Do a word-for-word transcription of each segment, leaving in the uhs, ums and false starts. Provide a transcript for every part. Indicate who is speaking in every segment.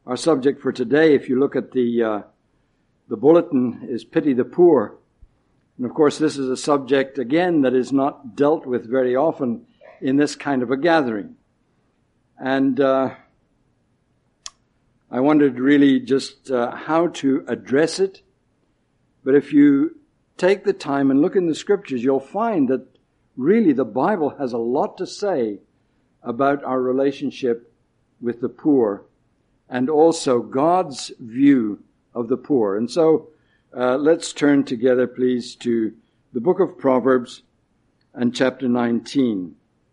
Speaker 1: Our subject for today, if you look at the uh, the bulletin, is Pity the Poor. And of course, this is a subject, again, that is not dealt with very often in this kind of a gathering. And uh, I wondered really just uh, how to address it. But if you take the time and look in the Scriptures, you'll find that really the Bible has a lot to say about our relationship with the poor and also God's view of the poor. And so uh, let's turn together, please, to the book of Proverbs and chapter nineteen.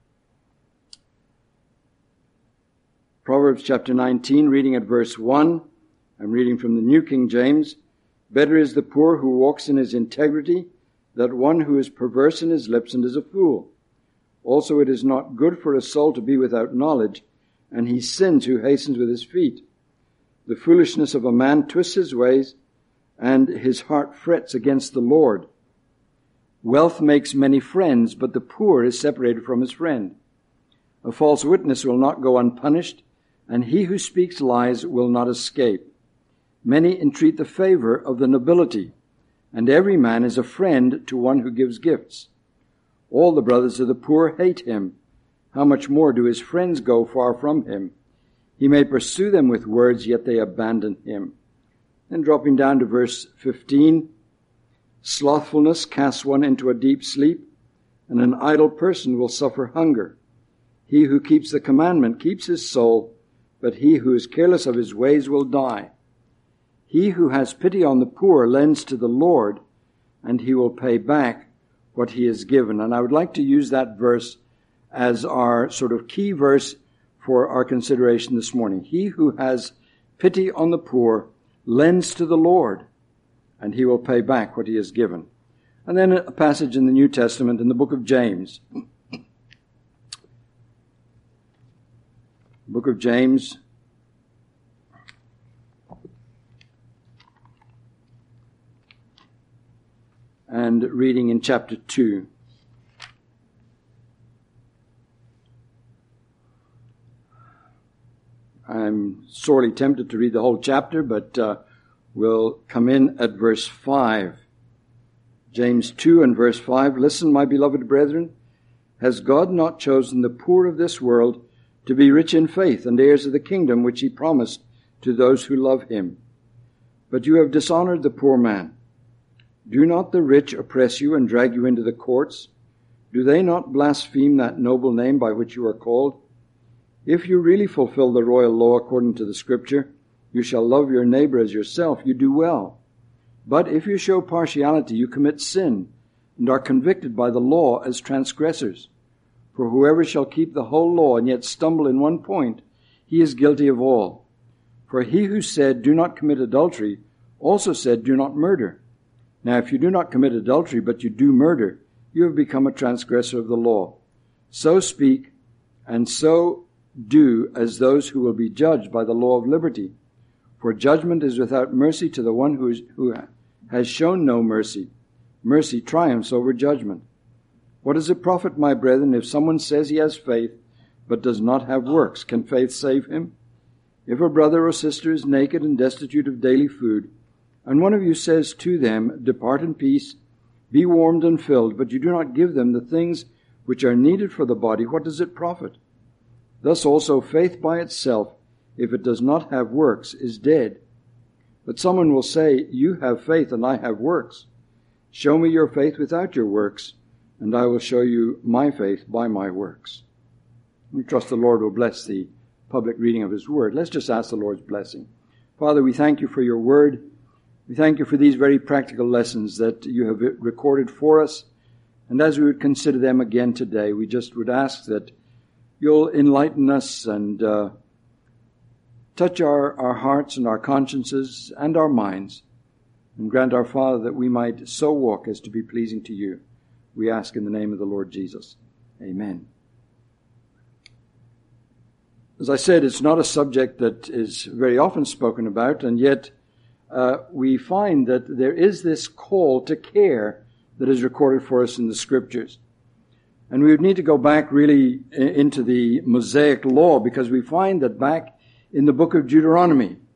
Speaker 1: Proverbs chapter nineteen, reading at verse one. I'm reading from the New King James. Better is the poor who walks in his integrity than one who is perverse in his lips and is a fool. Also it is not good for a soul to be without knowledge, and he sins who hastens with his feet. The foolishness of a man twists his ways, and his heart frets against the Lord. Wealth makes many friends, but the poor is separated from his friend. A false witness will not go unpunished, and he who speaks lies will not escape. Many entreat the favor of the nobility, and every man is a friend to one who gives gifts. All the brothers of the poor hate him. How much more do his friends go far from him? He may pursue them with words, yet they abandon him. And dropping down to verse fifteen, slothfulness casts one into a deep sleep, and an idle person will suffer hunger. He who keeps the commandment keeps his soul, but he who is careless of his ways will die. He who has pity on the poor lends to the Lord, and he will pay back what he has given. And I would like to use that verse as our sort of key verse for our consideration this morning. He who has pity on the poor lends to the Lord, and he will pay back what he has given. And then a passage in the New Testament in the book of James. Book of James, and reading in chapter two. I'm sorely tempted to read the whole chapter, but uh, we'll come in at verse five. James two and verse five. Listen, my beloved brethren, has God not chosen the poor of this world to be rich in faith and heirs of the kingdom which he promised to those who love him? But you have dishonored the poor man. Do not the rich oppress you and drag you into the courts? Do they not blaspheme that noble name by which you are called? If you really fulfill the royal law according to the Scripture, you shall love your neighbor as yourself, you do well. But if you show partiality, you commit sin, and are convicted by the law as transgressors. For whoever shall keep the whole law and yet stumble in one point, he is guilty of all. For he who said, do not commit adultery, also said, do not murder. Now if you do not commit adultery, but you do murder, you have become a transgressor of the law. So speak, and so do as those who will be judged by the law of liberty. For judgment is without mercy to the one who, is, who has shown no mercy. Mercy triumphs over judgment. What does it profit, my brethren, if someone says he has faith, but does not have works? Can faith save him? If a brother or sister is naked and destitute of daily food, and one of you says to them, depart in peace, be warmed and filled, but you do not give them the things which are needed for the body, what does it profit? Thus also faith by itself, if it does not have works, is dead. But someone will say, you have faith and I have works. Show me your faith without your works, and I will show you my faith by my works. We trust the Lord will bless the public reading of his word. Let's just ask the Lord's blessing. Father, we thank you for your word. We thank you for these very practical lessons that you have recorded for us. And as we would consider them again today, we just would ask that you'll enlighten us and uh, touch our, our hearts and our consciences and our minds, and grant our Father that we might so walk as to be pleasing to you. We ask in the name of the Lord Jesus. Amen. As I said, it's not a subject that is very often spoken about, and yet uh, we find that there is this call to care that is recorded for us in the Scriptures. And we would need to go back really into the Mosaic law, because we find that back in the book of Deuteronomy,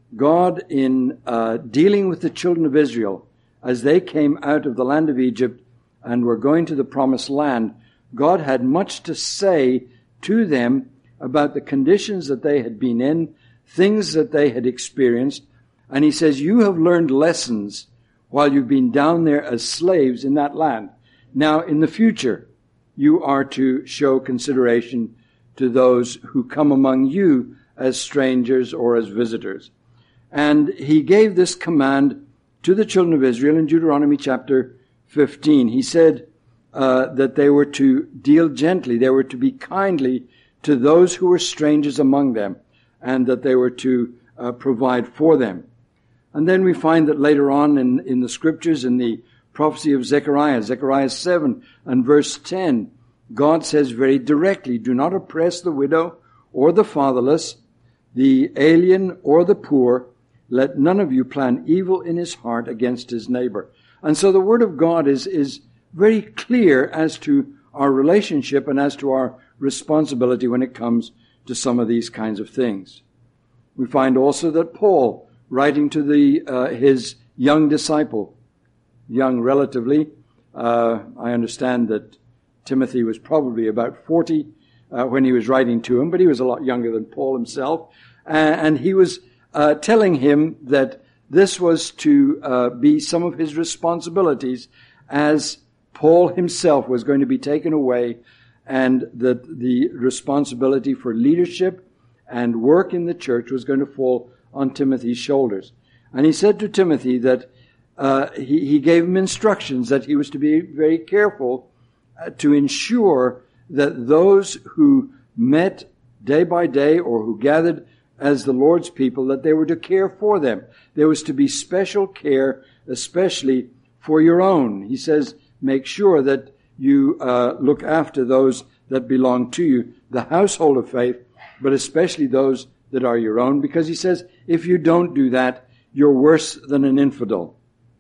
Speaker 1: God, in uh, dealing with the children of Israel, as they came out of the land of Egypt and were going to the promised land, God had much to say to them about the conditions that they had been in, things that they had experienced. And he says, you have learned lessons while you've been down there as slaves in that land. Now, in the future, you are to show consideration to those who come among you as strangers or as visitors. And he gave this command to the children of Israel in Deuteronomy chapter fifteen. He said uh, that they were to deal gently, they were to be kindly to those who were strangers among them, and that they were to uh, provide for them. And then we find that later on in, in the scriptures, in the prophecy of Zechariah, Zechariah seven and verse ten, God says very directly, do not oppress the widow or the fatherless, the alien or the poor. Let none of you plan evil in his heart against his neighbor. And so the word of God is, is very clear as to our relationship and as to our responsibility when it comes to some of these kinds of things. We find also that Paul, writing to the uh, his young disciple, young relatively, uh, I understand that Timothy was probably about forty uh, when he was writing to him, but he was a lot younger than Paul himself. Uh, and he was uh, telling him that this was to uh, be some of his responsibilities as Paul himself was going to be taken away, and that the responsibility for leadership and work in the church was going to fall on Timothy's shoulders. And he said to Timothy that uh, he, he gave him instructions that he was to be very careful uh, to ensure that those who met day by day or who gathered as the Lord's people, that they were to care for them. There was to be special care, especially for your own. He says, make sure that you uh, look after those that belong to you, the household of faith, but especially those that are your own, because he says, if you don't do that, you're worse than an infidel,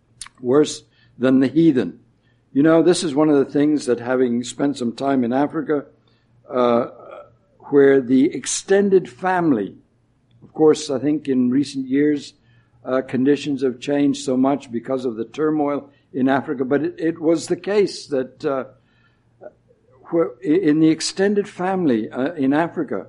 Speaker 1: worse than the heathen. You know, this is one of the things that, having spent some time in Africa, uh, where the extended family, of course, I think in recent years, uh, conditions have changed so much because of the turmoil in Africa, but it, it was the case that uh, where in the extended family uh, in Africa,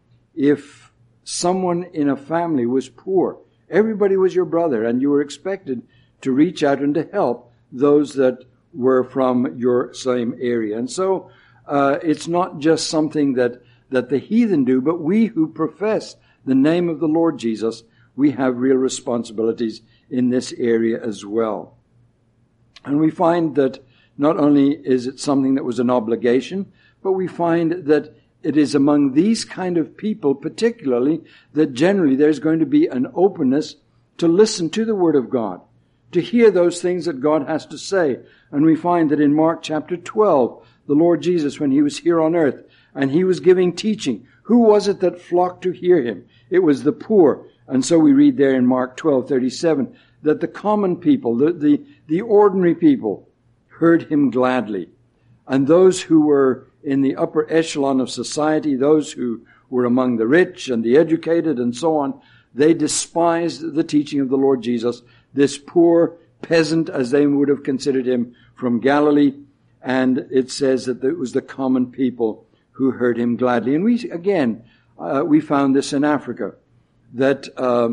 Speaker 1: if someone in a family was poor, everybody was your brother, and you were expected to reach out and to help those that were from your same area. And so uh, it's not just something that, that the heathen do, but we who profess the name of the Lord Jesus, we have real responsibilities in this area as well. And we find that not only is it something that was an obligation, but we find that it is among these kind of people particularly that generally there's going to be an openness to listen to the Word of God, to hear those things that God has to say. And we find that in Mark chapter twelve, the Lord Jesus, when he was here on earth and he was giving teaching, who was it that flocked to hear him? It was the poor. And so we read there in Mark twelve thirty-seven that the common people, the, the, the ordinary people, heard him gladly. And those who were in the upper echelon of society, those who were among the rich and the educated and so on, they despised the teaching of the Lord Jesus, this poor peasant, as they would have considered him, from Galilee. And it says that it was the common people who heard him gladly. And we, again, uh, we found this in Africa, that uh,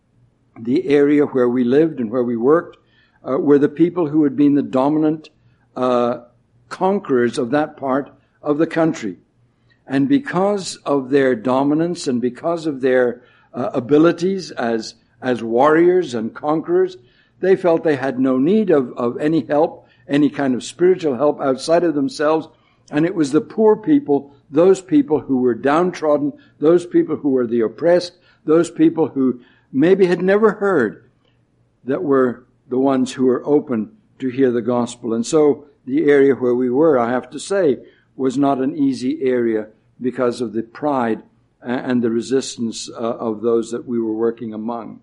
Speaker 1: the area where we lived and where we worked uh, were the people who had been the dominant uh, conquerors of that part of the country. And because of their dominance and because of their uh, abilities as as warriors and conquerors, they felt they had no need of, of any help, any kind of spiritual help outside of themselves. And it was the poor people, those people who were downtrodden, those people who were the oppressed, those people who maybe had never heard, that were the ones who were open to hear the gospel. And so the area where we were, I have to say, was not an easy area because of the pride and the resistance uh, of those that we were working among.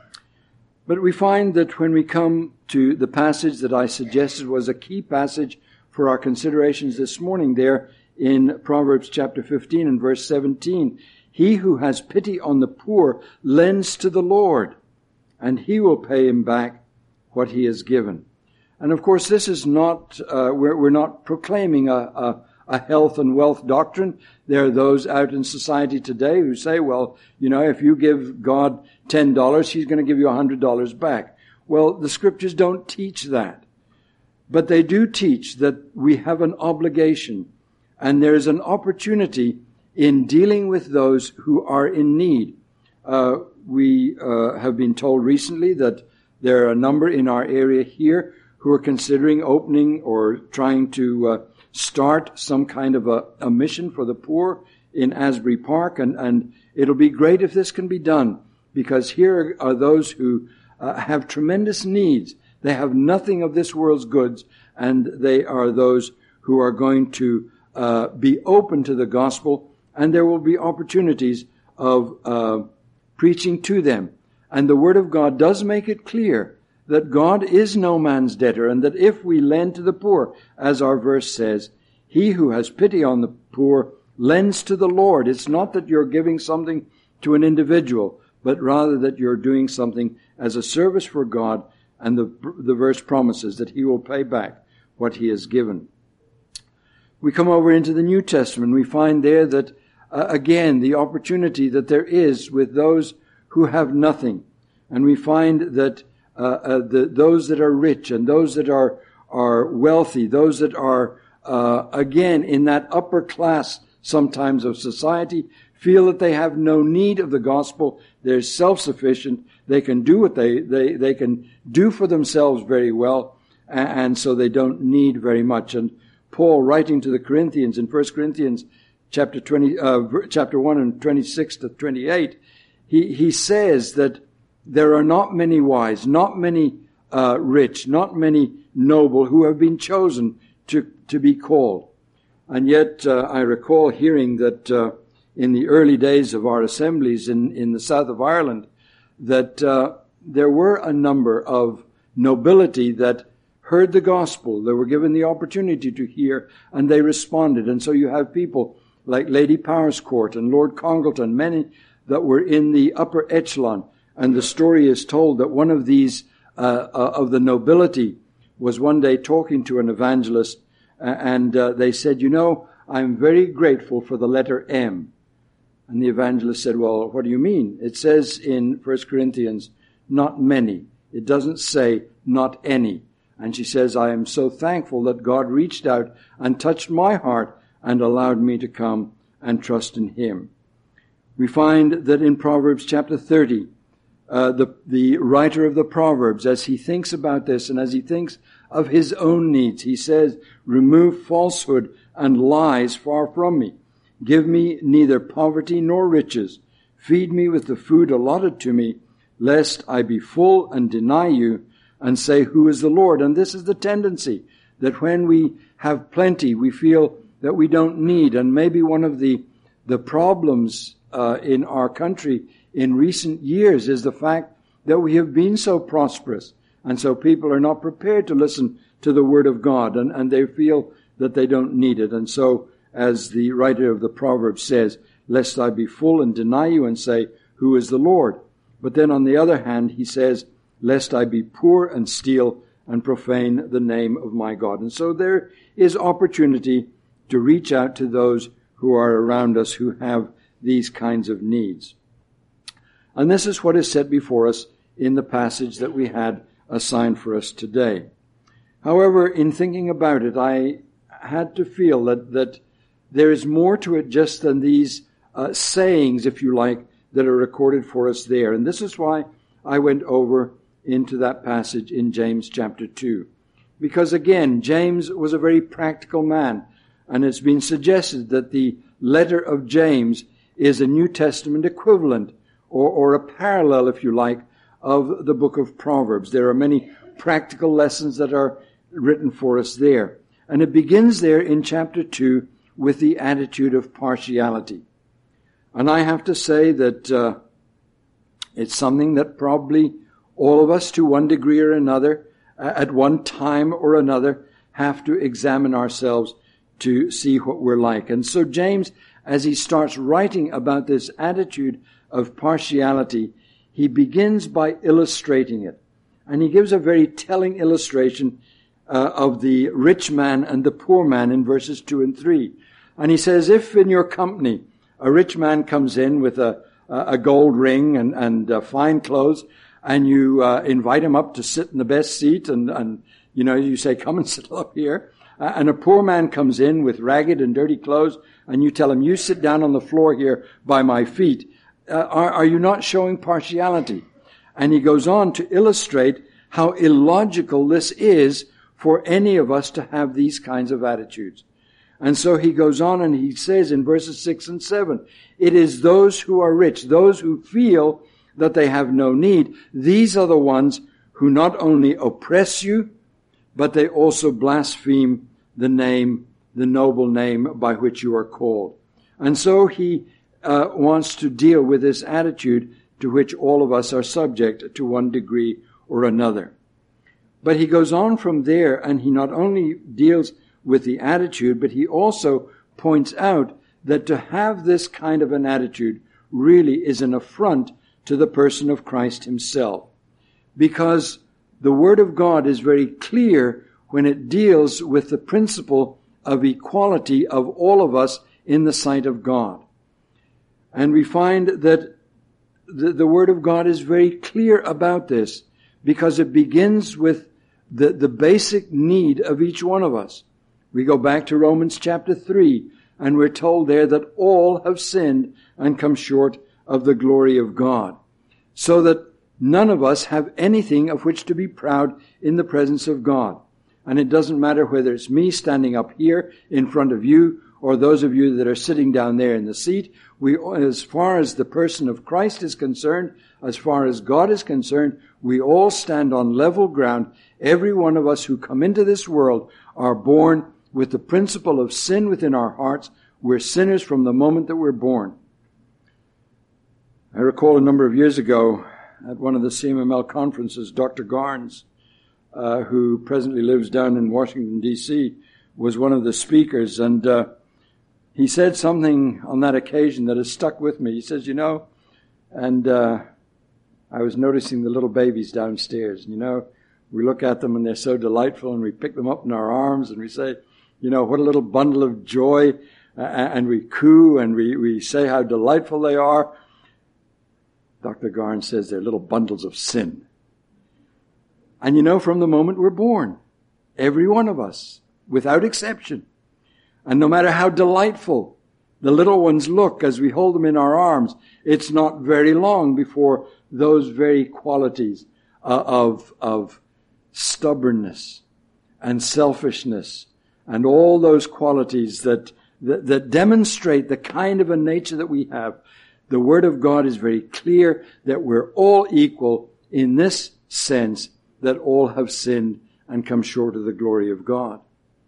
Speaker 1: But we find that when we come to the passage that I suggested was a key passage for our considerations this morning there in Proverbs chapter fifteen and verse seventeen, He who has pity on the poor lends to the Lord, and he will pay him back what he has given. And of course, this is not, uh, we're, we're not proclaiming a, a, a health and wealth doctrine. There are those out in society today who say, well, you know, if you give God ten dollars, he's going to give you one hundred dollars back. Well, the scriptures don't teach that. But they do teach that we have an obligation, and there is an opportunity in dealing with those who are in need. Uh, we uh, have been told recently that there are a number in our area here who are considering opening or trying to uh, start some kind of a, a mission for the poor in Asbury Park. And, and it'll be great if this can be done, because here are those who uh, have tremendous needs. They have nothing of this world's goods, and they are those who are going to uh, be open to the gospel, and there will be opportunities of uh, preaching to them. And the Word of God does make it clear that God is no man's debtor, and that if we lend to the poor, as our verse says, he who has pity on the poor lends to the Lord. It's not that you're giving something to an individual, but rather that you're doing something as a service for God, and the, the verse promises that he will pay back what he has given. We come over into the New Testament. We find there that, uh, again, the opportunity that there is with those who have nothing. And we find that Uh, uh, the, those that are rich and those that are are wealthy, those that are, uh, again, in that upper class sometimes of society, feel that they have no need of the gospel. They're self-sufficient. They can do what they, they, they can do for themselves very well, and, and so they don't need very much. And Paul, writing to the Corinthians in First Corinthians chapter twenty, uh, chapter one and twenty-six to twenty-eight, he, he says that there are not many wise, not many uh, rich, not many noble who have been chosen to, to be called. And yet uh, I recall hearing that uh, in the early days of our assemblies in, in the south of Ireland, that uh, there were a number of nobility that heard the gospel. They were given the opportunity to hear, and they responded. And so you have people like Lady Powerscourt and Lord Congleton, many that were in the upper echelon. And the story is told that one of these, uh, uh, of the nobility, was one day talking to an evangelist, uh, and uh, they said, you know, I'm very grateful for the letter M. And the evangelist said, well, what do you mean? It says in First Corinthians, not many. It doesn't say not any. And she says, I am so thankful that God reached out and touched my heart and allowed me to come and trust in him. We find that in Proverbs chapter thirty, Uh, the, the writer of the Proverbs, as he thinks about this and as he thinks of his own needs, he says, remove falsehood and lies far from me. Give me neither poverty nor riches. Feed me with the food allotted to me, lest I be full and deny you and say, who is the Lord? And this is the tendency, that when we have plenty, we feel that we don't need. And maybe one of the, the problems uh, in our country in recent years is the fact that we have been so prosperous, and so people are not prepared to listen to the Word of God, and, and they feel that they don't need it. And so, as the writer of the Proverbs says, lest I be full and deny you and say, who is the Lord? But then on the other hand, he says, lest I be poor and steal and profane the name of my God. And so there is opportunity to reach out to those who are around us who have these kinds of needs. And this is what is set before us in the passage that we had assigned for us today. However, in thinking about it, I had to feel that, that there is more to it just than these uh, sayings, if you like, that are recorded for us there. And this is why I went over into that passage in James chapter two. Because again, James was a very practical man, and it's been suggested that the letter of James is a New Testament equivalent, or, or a parallel, if you like, of the book of Proverbs. There are many practical lessons that are written for us there. And it begins there in chapter two with the attitude of partiality. And I have to say that uh, it's something that probably all of us, to one degree or another, uh, at one time or another, have to examine ourselves to see what we're like. And so James, as he starts writing about this attitude of partiality, he begins by illustrating it. And he gives a very telling illustration uh, of the rich man and the poor man in verses two and three. And he says, if in your company a rich man comes in with a, a gold ring and, and uh, fine clothes, and you uh, invite him up to sit in the best seat, and, and you know, you say, come and sit up here. Uh, and a poor man comes in with ragged and dirty clothes, and you tell him, you sit down on the floor here by my feet. Uh, are, are you not showing partiality? And he goes on to illustrate how illogical this is for any of us to have these kinds of attitudes. And so he goes on and he says in verses six and seven, it is those who are rich, those who feel that they have no need. These are the ones who not only oppress you, but they also blaspheme the name, the noble name by which you are called. And so he uh, wants to deal with this attitude to which all of us are subject to one degree or another. But he goes on from there, and he not only deals with the attitude, but he also points out that to have this kind of an attitude really is an affront to the person of Christ himself. Because the Word of God is very clear when it deals with the principle of equality of all of us in the sight of God. And we find that the, the Word of God is very clear about this, because it begins with the, the basic need of each one of us. We go back to Romans chapter three, and we're told there that all have sinned and come short of the glory of God, so that none of us have anything of which to be proud in the presence of God. And it doesn't matter whether it's me standing up here in front of you or those of you that are sitting down there in the seat. We, as far as the person of Christ is concerned, as far as God is concerned, we all stand on level ground. Every one of us who come into this world are born with the principle of sin within our hearts. We're sinners from the moment that we're born. I recall a number of years ago at one of the C M M L conferences, Doctor Garnes, uh, who presently lives down in Washington, D C, was one of the speakers, and uh, he said something on that occasion that has stuck with me. He says, you know, and uh, I was noticing the little babies downstairs, and you know, we look at them and they're so delightful, and we pick them up in our arms and we say, you know, what a little bundle of joy, uh, and we coo and we, we say how delightful they are. Doctor Garnes says they're little bundles of sin. And you know, from the moment we're born, every one of us, without exception, and no matter how delightful the little ones look as we hold them in our arms, it's not very long before those very qualities uh, of, of stubbornness and selfishness and all those qualities that, that, that demonstrate the kind of a nature that we have. The Word of God is very clear that we're all equal in this sense, that all have sinned and come short of the glory of God.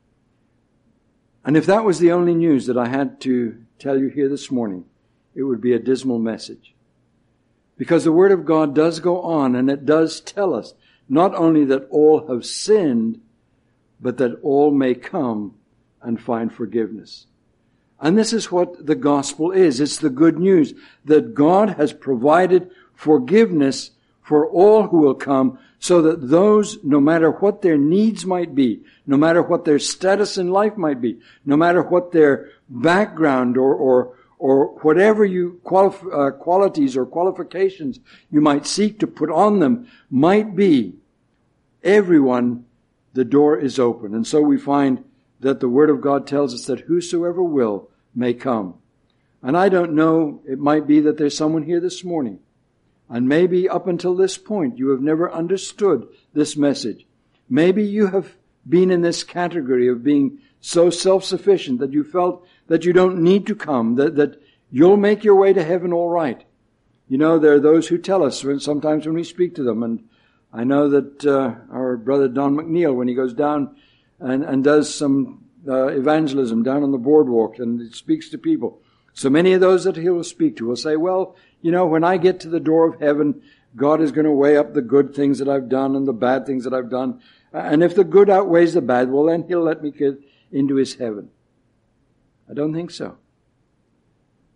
Speaker 1: And if that was the only news that I had to tell you here this morning, it would be a dismal message. Because the Word of God does go on, and it does tell us not only that all have sinned, but that all may come and find forgiveness. And this is what the gospel is. It's the good news that God has provided forgiveness for all who will come, so that those, no matter what their needs might be, no matter what their status in life might be, no matter what their background or or or whatever you qualif- uh, qualities or qualifications you might seek to put on them might be, everyone, the door is open. And so we find that the Word of God tells us that whosoever will may come. And I don't know, it might be that there's someone here this morning, and maybe up until this point you have never understood this message. Maybe you have been in this category of being so self-sufficient that you felt that you don't need to come, that, that you'll make your way to heaven all right. You know, there are those who tell us when, sometimes when we speak to them, and I know that uh, our brother Don McNeil, when he goes down and, and does some uh, evangelism down on the boardwalk and he speaks to people, so many of those that he will speak to will say, well, you know, when I get to the door of heaven, God is going to weigh up the good things that I've done and the bad things that I've done. And if the good outweighs the bad, well, then he'll let me get into his heaven. I don't think so.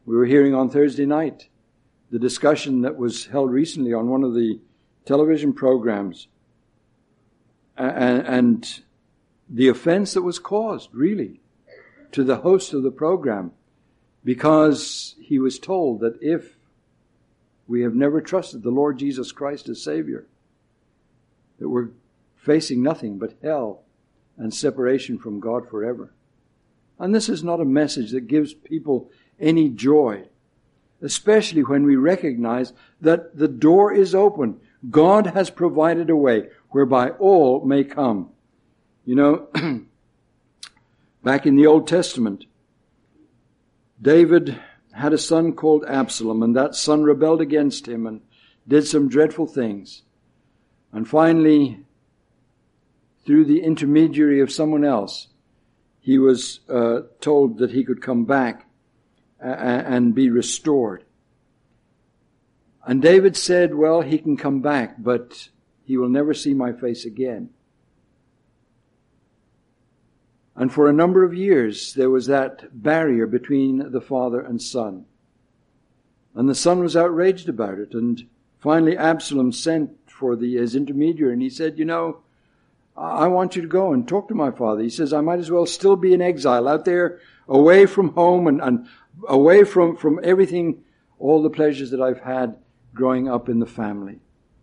Speaker 1: We were hearing on Thursday night the discussion that was held recently on one of the television programs, and, and the offense that was caused, really, to the host of the program, because he was told that if we have never trusted the Lord Jesus Christ as Savior, that we're facing nothing but hell and separation from God forever. And this is not a message that gives people any joy, especially when we recognize that the door is open. God has provided a way whereby all may come. You know, back in the Old Testament, David had a son called Absalom, and that son rebelled against him and did some dreadful things. And finally, through the intermediary of someone else, he was uh, told that he could come back a- and be restored. And David said, well, he can come back, but he will never see my face again. And for a number of years, there was that barrier between the father and son. And the son was outraged about it. And finally, Absalom sent for the, his intermediary, and he said, you know, I want you to go and talk to my father. He says, I might as well still be in exile out there, away from home and, and away from, from everything, all the pleasures that I've had growing up in the family.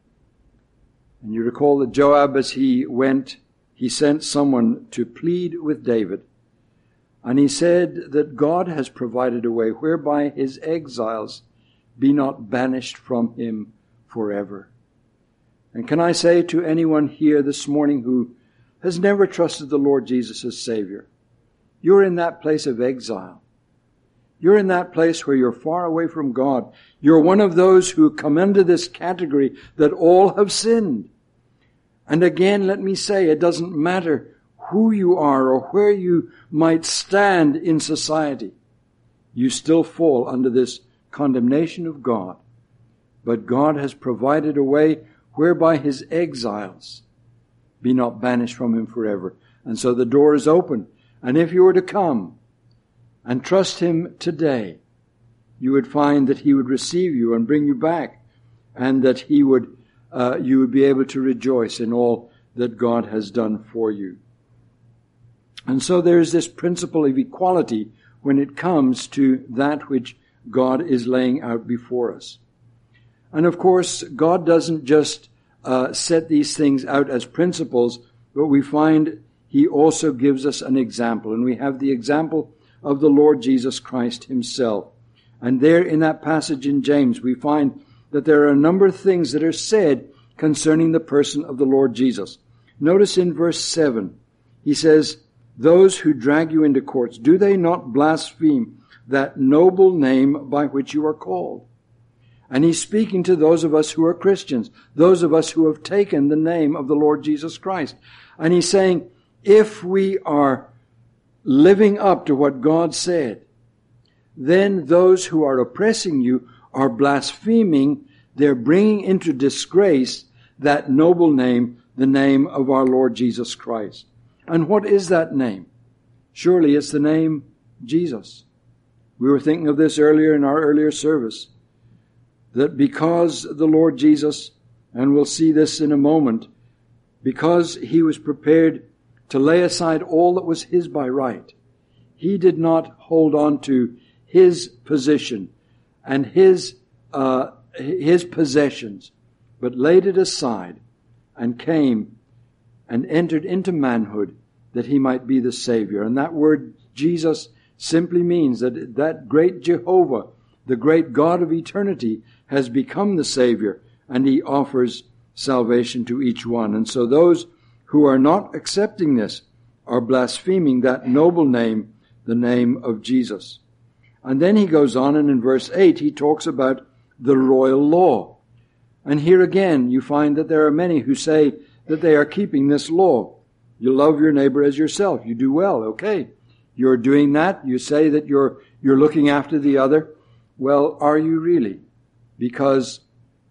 Speaker 1: And you recall that Joab, as he went, he sent someone to plead with David. And he said that God has provided a way whereby his exiles be not banished from him forever. And can I say to anyone here this morning who has never trusted the Lord Jesus as Savior, you're in that place of exile. You're in that place where you're far away from God. You're one of those who come into this category that all have sinned. And again, let me say, it doesn't matter who you are or where you might stand in society. You still fall under this condemnation of God. But God has provided a way whereby his exiles be not banished from him forever. And so the door is open. And if you were to come and trust him today, you would find that he would receive you and bring you back, and that he would Uh, you would be able to rejoice in all that God has done for you. And so there is this principle of equality when it comes to that which God is laying out before us. And of course, God doesn't just uh, set these things out as principles, but we find he also gives us an example. And we have the example of the Lord Jesus Christ himself. And there in that passage in James, we find that there are a number of things that are said concerning the person of the Lord Jesus. Notice in verse seven, he says, those who drag you into courts, do they not blaspheme that noble name by which you are called? And he's speaking to those of us who are Christians, those of us who have taken the name of the Lord Jesus Christ. And he's saying, if we are living up to what God said, then those who are oppressing you are blaspheming. They're bringing into disgrace that noble name, the name of our Lord Jesus Christ. And what is that name? Surely it's the name Jesus. We were thinking of this earlier in our earlier service, that because the Lord Jesus, and we'll see this in a moment, because he was prepared to lay aside all that was his by right, he did not hold on to his position and his uh, his possessions, but laid it aside and came and entered into manhood that he might be the Savior. And that word Jesus simply means that that great Jehovah, the great God of eternity, has become the Savior, and he offers salvation to each one. And so those who are not accepting this are blaspheming that noble name, the name of Jesus. And then he goes on, and in verse eight he talks about the royal law. And here again you find that there are many who say that they are keeping this law. You love your neighbor as yourself. You do well, okay. You're doing that. You say that you're you're looking after the other. Well, are you really? Because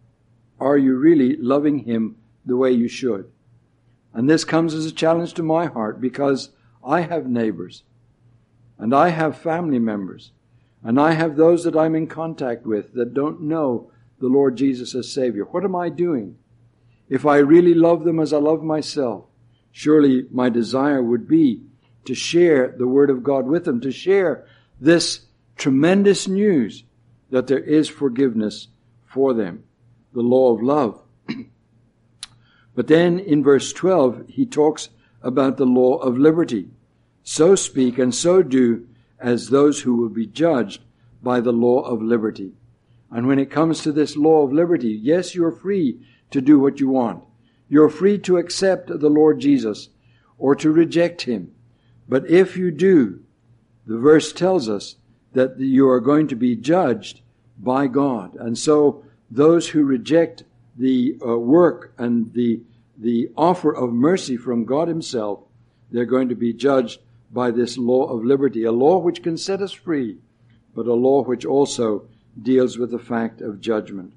Speaker 1: are you really loving him the way you should? And this comes as a challenge to my heart, because I have neighbors and I have family members. and I have those that I'm in contact with that don't know the Lord Jesus as Savior. What am I doing? If I really love them as I love myself, surely my desire would be to share the Word of God with them, to share this tremendous news that there is forgiveness for them, the law of love. But then in verse twelve, he talks about the law of liberty. So speak and so do as those who will be judged by the law of liberty. And when it comes to this law of liberty, yes, you're free to do what you want. You're free to accept the Lord Jesus or to reject him. But if you do, the verse tells us that you are going to be judged by God. And so those who reject the uh, work and the the offer of mercy from God himself, they're going to be judged by this law of liberty, a law which can set us free, but a law which also deals with the fact of judgment.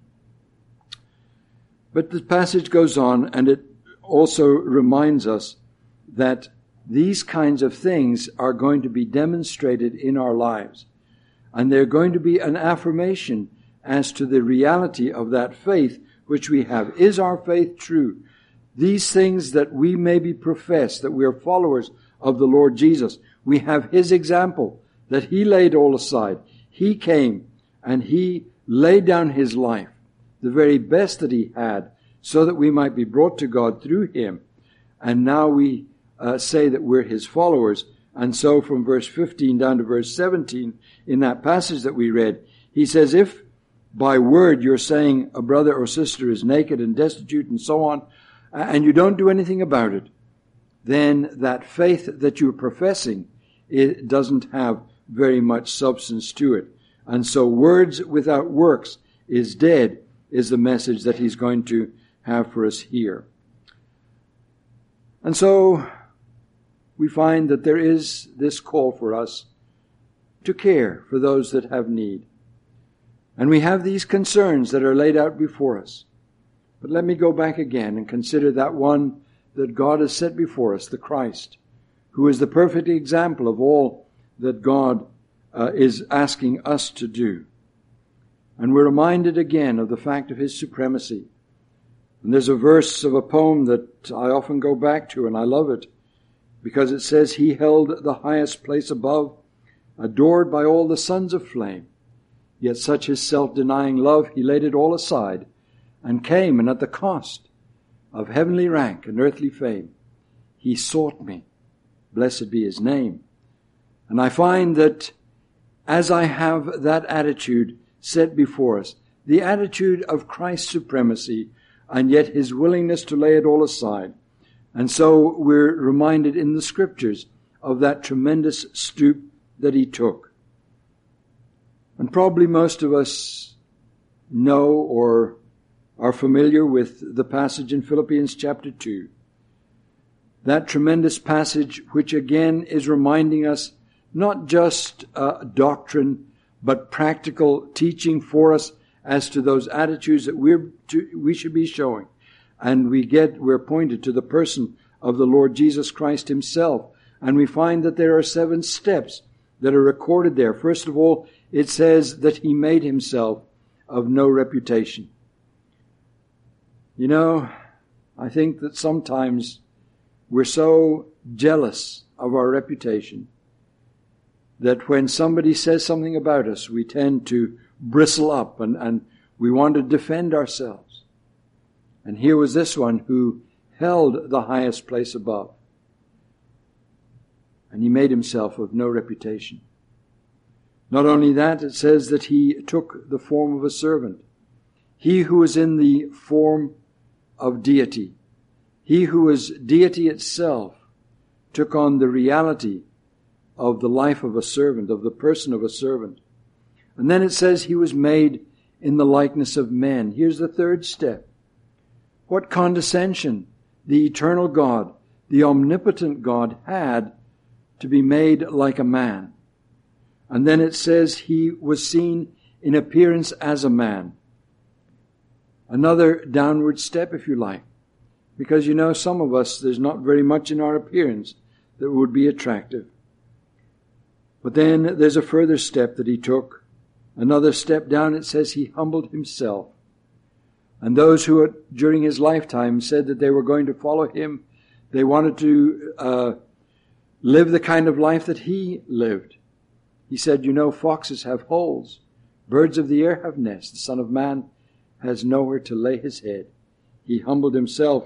Speaker 1: But the passage goes on, and it also reminds us that these kinds of things are going to be demonstrated in our lives, and they're going to be an affirmation as to the reality of that faith which we have. Is our faith true? These things that we maybe profess, that we are followers of the Lord Jesus, we have his example, that he laid all aside. He came and he laid down his life, the very best that he had, so that we might be brought to God through him. And now we uh, say that we're his followers. And so from verse fifteen down to verse seventeen, in that passage that we read, he says, if by word you're saying a brother or sister is naked and destitute and so on, and you don't do anything about it, then that faith that you're professing, it doesn't have very much substance to it. And so words without works is dead, is the message that he's going to have for us here. And so we find that there is this call for us to care for those that have need. And we have these concerns that are laid out before us. But let me go back again and consider that one that God has set before us, the Christ, who is the perfect example of all that God uh, is asking us to do. And we're reminded again of the fact of his supremacy. And there's a verse of a poem that I often go back to, and I love it, because it says, he held the highest place above, adored by all the sons of flame. Yet such his self-denying love, he laid it all aside, and came, and at the cost of heavenly rank and earthly fame, he sought me. Blessed be his name. And I find that as I have that attitude set before us, the attitude of Christ's supremacy, and yet his willingness to lay it all aside. And so we're reminded in the scriptures of that tremendous stoop that he took. And probably most of us know or are familiar with the passage in Philippians chapter two. That tremendous passage which again is reminding us not just uh, doctrine, but practical teaching for us as to those attitudes that we're to, we should be showing. And we get, we're pointed to the person of the Lord Jesus Christ himself. And we find that there are seven steps that are recorded there. First of all, it says that he made himself of no reputation. You know, I think that sometimes we're so jealous of our reputation that when somebody says something about us, we tend to bristle up and, and we want to defend ourselves. And here was this one who held the highest place above. And he made himself of no reputation. Not only that, it says that he took the form of a servant. He who was in the form of deity, he who was deity itself, took on the reality of the life of a servant, of the person of a servant. And then it says he was made in the likeness of men. Here's the third step. What condescension the eternal God, the omnipotent God, had to be made like a man. And then it says he was seen in appearance as a man. Another downward step, if you like. Because you know, some of us, there's not very much in our appearance that would be attractive. But then there's a further step that he took. Another step down, it says he humbled himself. And those who had, during his lifetime said that they were going to follow him, they wanted to uh, live the kind of life that he lived. He said, you know, foxes have holes, birds of the air have nests, the Son of Man has nowhere to lay his head. He humbled himself.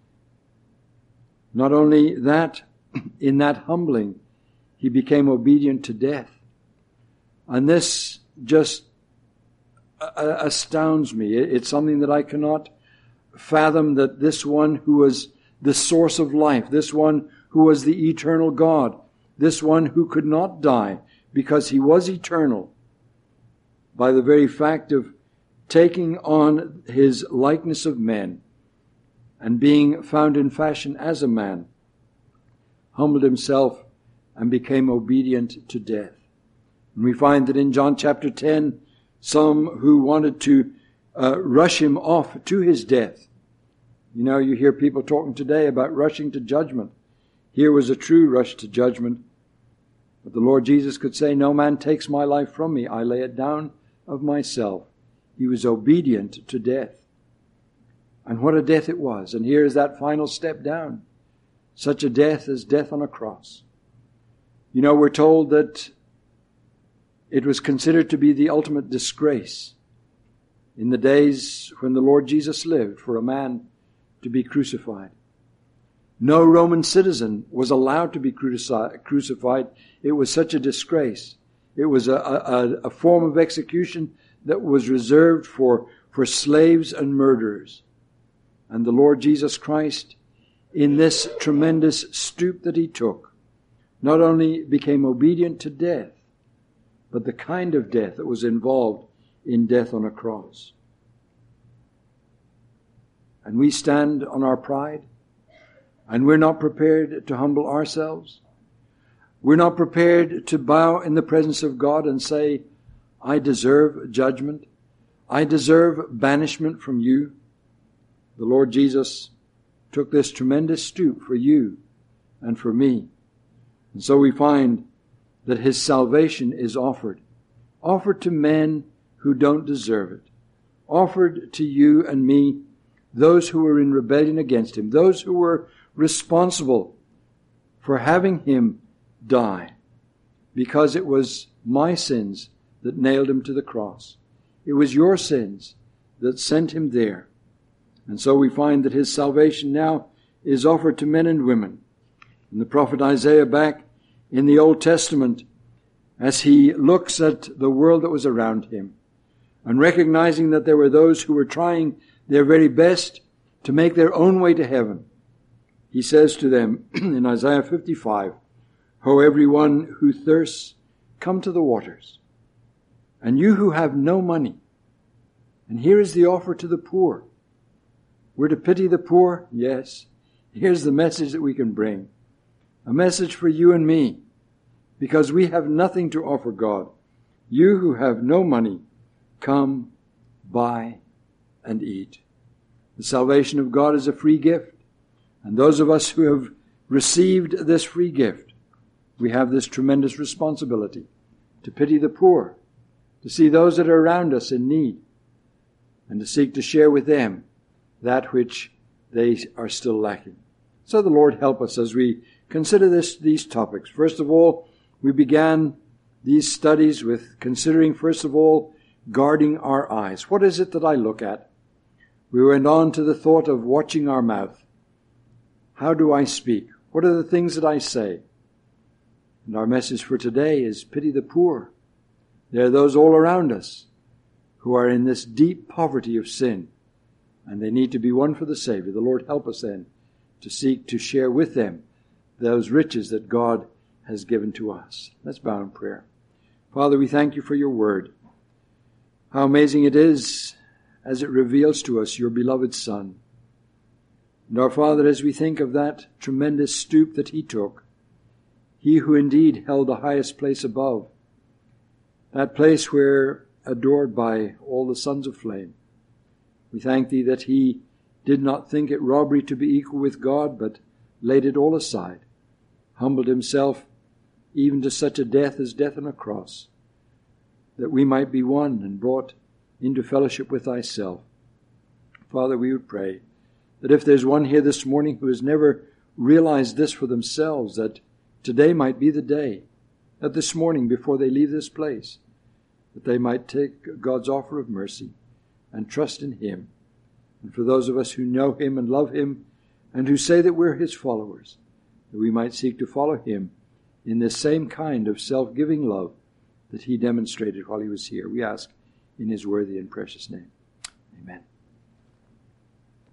Speaker 1: Not only that, in that humbling, he became obedient to death. And this just astounds me. It's something that I cannot fathom, that this one who was the source of life, this one who was the eternal God, this one who could not die because he was eternal, by the very fact of taking on his likeness of men and being found in fashion as a man, humbled himself and became obedient to death. And we find that in John chapter ten, some who wanted to uh, rush him off to his death. You know, you hear people talking today about rushing to judgment. Here was a true rush to judgment. But the Lord Jesus could say, no man takes my life from me. I lay it down of myself. He was obedient to death. And what a death it was. And here is that final step down. Such a death as death on a cross. You know, we're told that it was considered to be the ultimate disgrace in the days when the Lord Jesus lived for a man to be crucified. No Roman citizen was allowed to be crucified. It was such a disgrace. It was a, a, a form of execution that was reserved for, for slaves and murderers. And the Lord Jesus Christ, in this tremendous stoop that he took, not only became obedient to death, but the kind of death that was involved in death on a cross. And we stand on our pride, and we're not prepared to humble ourselves. We're not prepared to bow in the presence of God and say, I deserve judgment. I deserve banishment from you. The Lord Jesus took this tremendous stoop for you and for me. And so we find that his salvation is offered. Offered to men who don't deserve it. Offered to you and me, those who were in rebellion against him. Those who were responsible for having him die. Because it was my sins that nailed him to the cross. It was your sins that sent him there. And so we find that his salvation now is offered to men and women. And the prophet Isaiah back in the Old Testament, as he looks at the world that was around him, and recognizing that there were those who were trying their very best to make their own way to heaven, he says to them in Isaiah fifty-five, Ho, everyone who thirsts, come to the waters. And you who have no money, and here is the offer to the poor. We're to pity the poor? Yes. Here's the message that we can bring. A message for you and me, because we have nothing to offer God. You who have no money, come, buy, and eat. The salvation of God is a free gift. And those of us who have received this free gift, we have this tremendous responsibility to pity the poor, to see those that are around us in need, and to seek to share with them that which they are still lacking. So the Lord help us as we consider this, these topics. First of all, we began these studies with considering, first of all, guarding our eyes. What is it that I look at? We went on to the thought of watching our mouth. How do I speak? What are the things that I say? And our message for today is pity the poor. There are those all around us who are in this deep poverty of sin, and they need to be won for the Savior. The Lord help us then to seek to share with them those riches that God has given to us. Let's bow in prayer. Father, we thank you for your word. How amazing it is as it reveals to us your beloved Son. And our Father, as we think of that tremendous stoop that he took, he who indeed held the highest place above, that place where adored by all the sons of flame, we thank thee that he did not think it robbery to be equal with God, but laid it all aside, humbled himself even to such a death as death on a cross. that we might be one and brought into fellowship with thyself. Father, we would pray that if there's one here this morning who has never realized this for themselves, that today might be the day, that this morning before they leave this place, that they might take God's offer of mercy and trust in him. And for those of us who know him and love him and who say that we're his followers, that we might seek to follow him in this same kind of self-giving love that he demonstrated while he was here. We ask in his worthy and precious name. Amen.